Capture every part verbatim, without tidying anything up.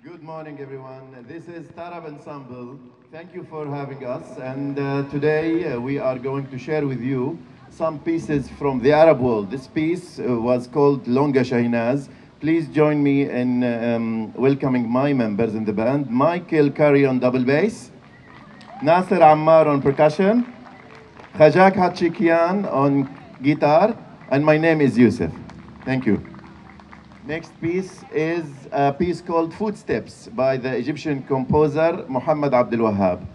Good morning, everyone. This is Tarab Ensemble. Thank you for having us. And uh, today uh, we are going to share with you some pieces from the Arab world. This piece uh, was called Longa Shahinaz. Please join me in um, welcoming my members in the band. Michael Curry on double bass, Nasser Ammar on percussion, Khajak Hachikian on guitar, and my name is Yusuf. Thank you. Next piece is a piece called Footsteps by the Egyptian composer Muhammad Abdul Wahab.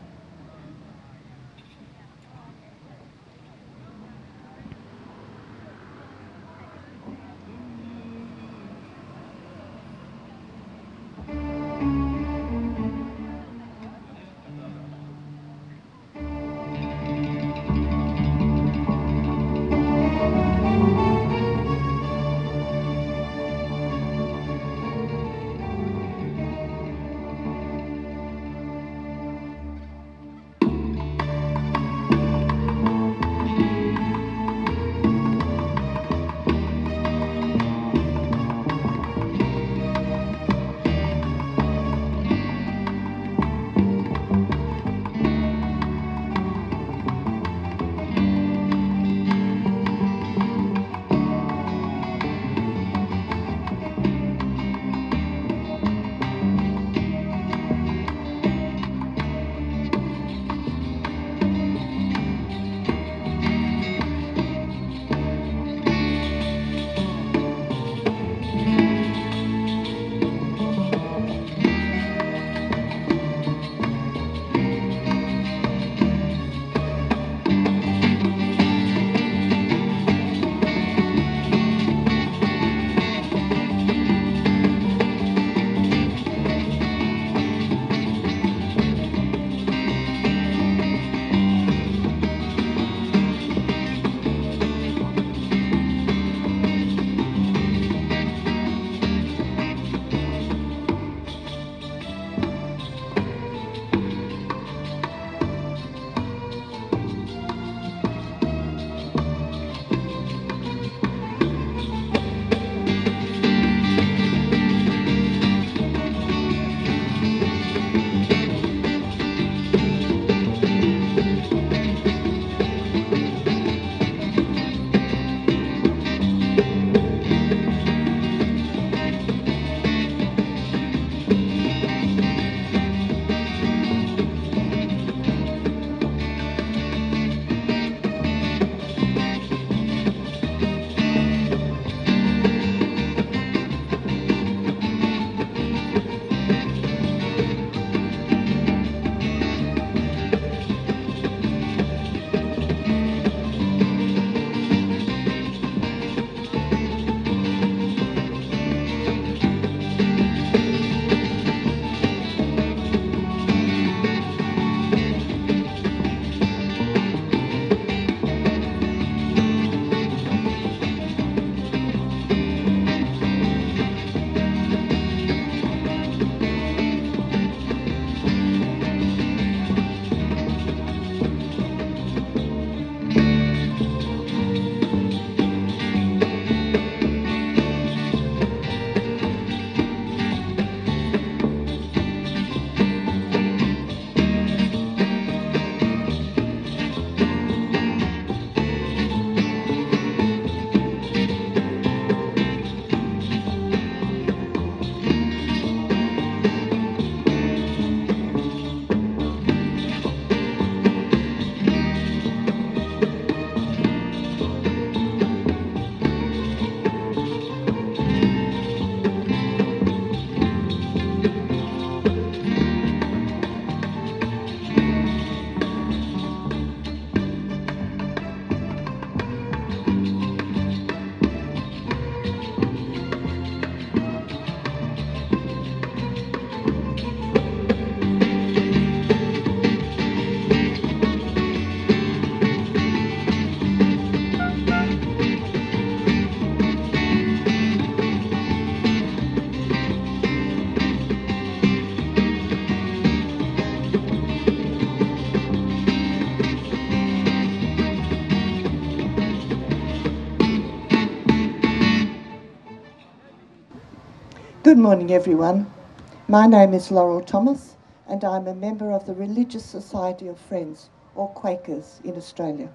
Good morning, everyone. My name is Laurel Thomas, and I'm a member of the Religious Society of Friends, or Quakers, in Australia.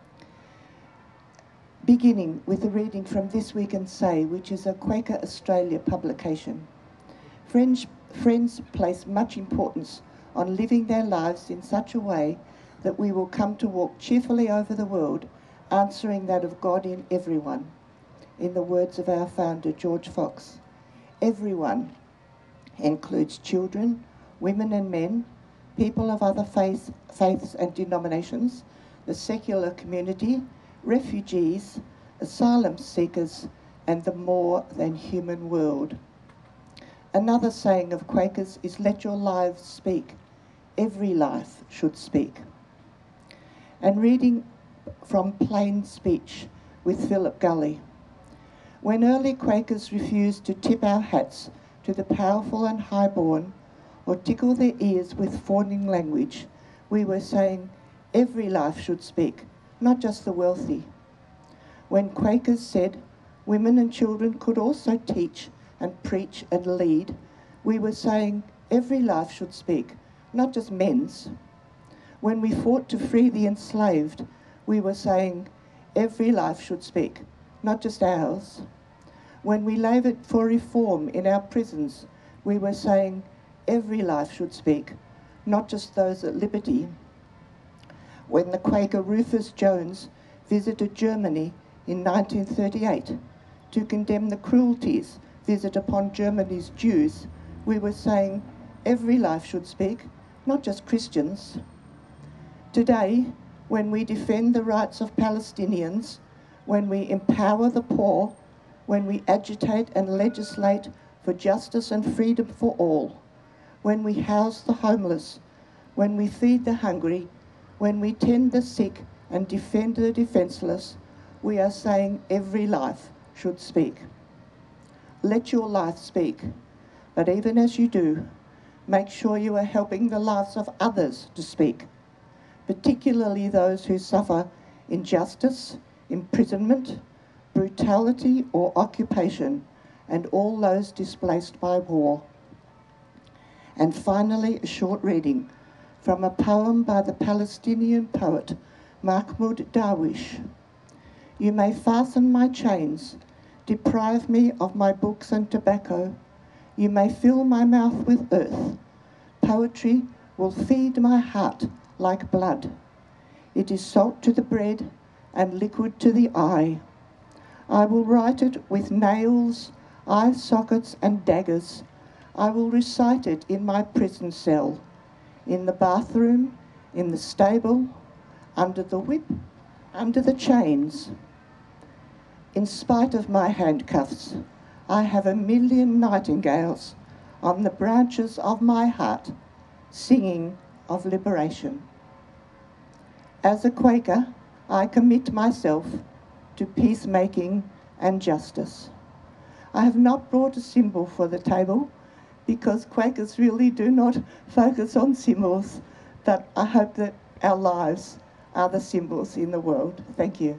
Beginning with a reading from This Week and Say, which is a Quaker Australia publication. Friends, friends place much importance on living their lives in such a way that we will come to walk cheerfully over the world, answering that of God in everyone. In the words of our founder, George Fox, everyone includes children, women and men, people of other faiths, faiths and denominations, the secular community, refugees, asylum seekers, and the more than human world. Another saying of Quakers is, let your lives speak. Every life should speak. And reading from Plain Speech with Philip Gully. When early Quakers refused to tip our hats to the powerful and highborn, or tickle their ears with fawning language, we were saying every life should speak, not just the wealthy. When Quakers said women and children could also teach and preach and lead, we were saying every life should speak, not just men's. When we fought to free the enslaved, we were saying every life should speak, not just ours. When we laboured for reform in our prisons, we were saying every life should speak, not just those at liberty. When the Quaker Rufus Jones visited Germany in nineteen thirty-eight to condemn the cruelties visited upon Germany's Jews, we were saying every life should speak, not just Christians. Today, when we defend the rights of Palestinians, when we empower the poor, when we agitate and legislate for justice and freedom for all, when we house the homeless, when we feed the hungry, when we tend the sick and defend the defenceless, we are saying every life should speak. Let your life speak, but even as you do, make sure you are helping the lives of others to speak, particularly those who suffer injustice, imprisonment, brutality or occupation, and all those displaced by war. And finally, a short reading from a poem by the Palestinian poet Mahmoud Darwish. You may fasten my chains, deprive me of my books and tobacco. You may fill my mouth with earth. Poetry will feed my heart like blood. It is salt to the bread and liquid to the eye. I will write it with nails, eye sockets and daggers. I will recite it in my prison cell, in the bathroom, in the stable, under the whip, under the chains. In spite of my handcuffs, I have a million nightingales on the branches of my heart, singing of liberation. As a Quaker, I commit myself to peacemaking and justice. I have not brought a symbol for the table because Quakers really do not focus on symbols, but I hope that our lives are the symbols in the world. Thank you.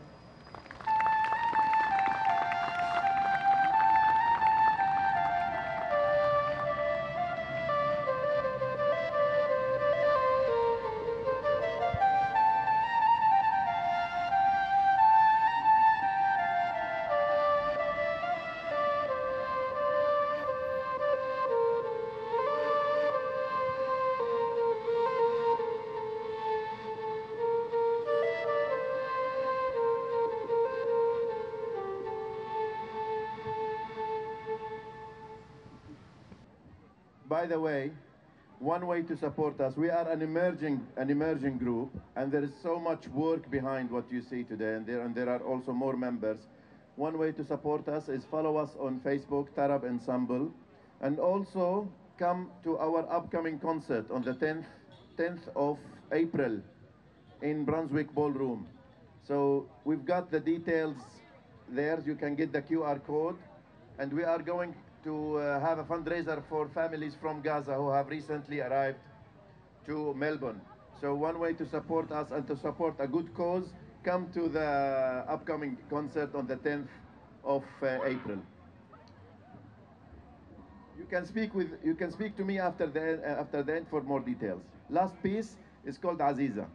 By the way, one way to support us, we are an emerging, an emerging group, and there is so much work behind what you see today, and there, and there are also more members. One way to support us is follow us on Facebook, Tarab Ensemble, and also come to our upcoming concert on the tenth, tenth of April in Brunswick Ballroom. So we've got the details there. You can get the Q R code, and we are going to uh, have a fundraiser for families from Gaza who have recently arrived to Melbourne. So one way to support us and to support a good cause, come to the upcoming concert on the tenth of uh, April. You can speak with you can speak to me after the uh, after the end for more details. Last piece is called Aziza.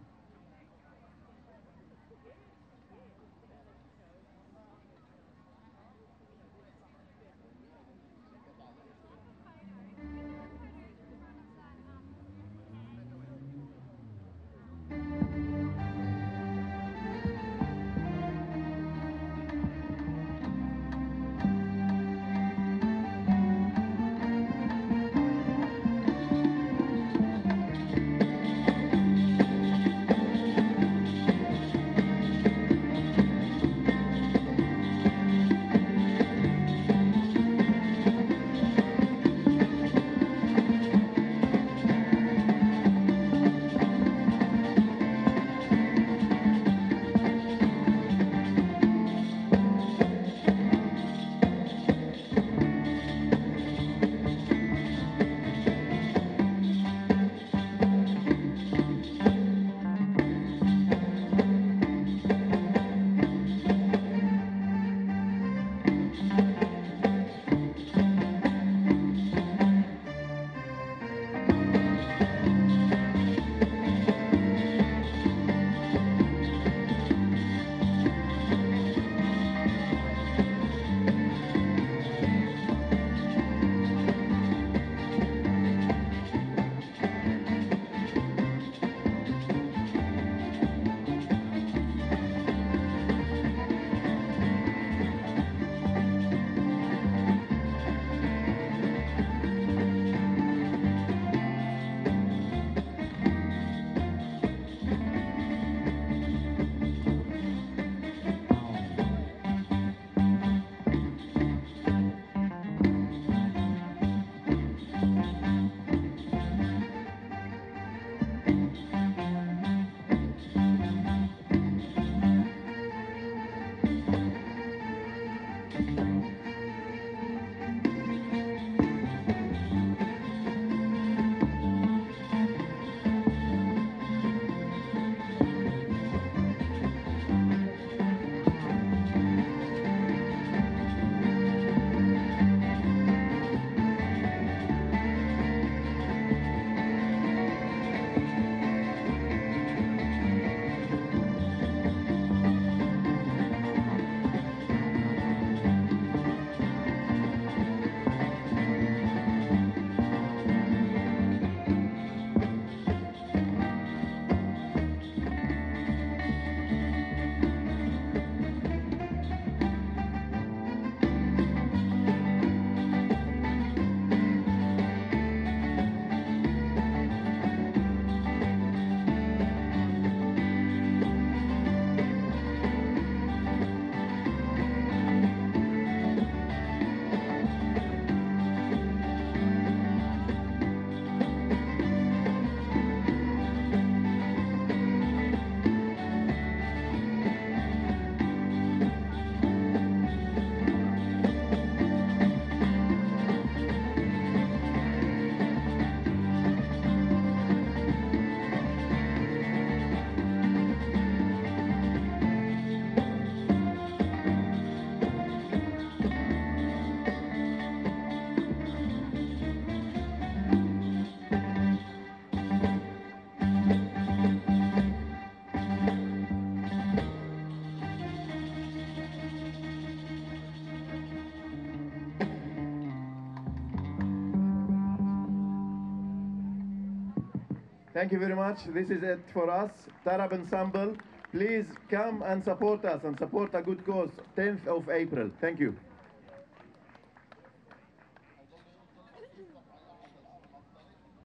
Thank you very much. This is it for us, Tarab Ensemble. Please come and support us and support a good cause, tenth of April. Thank you.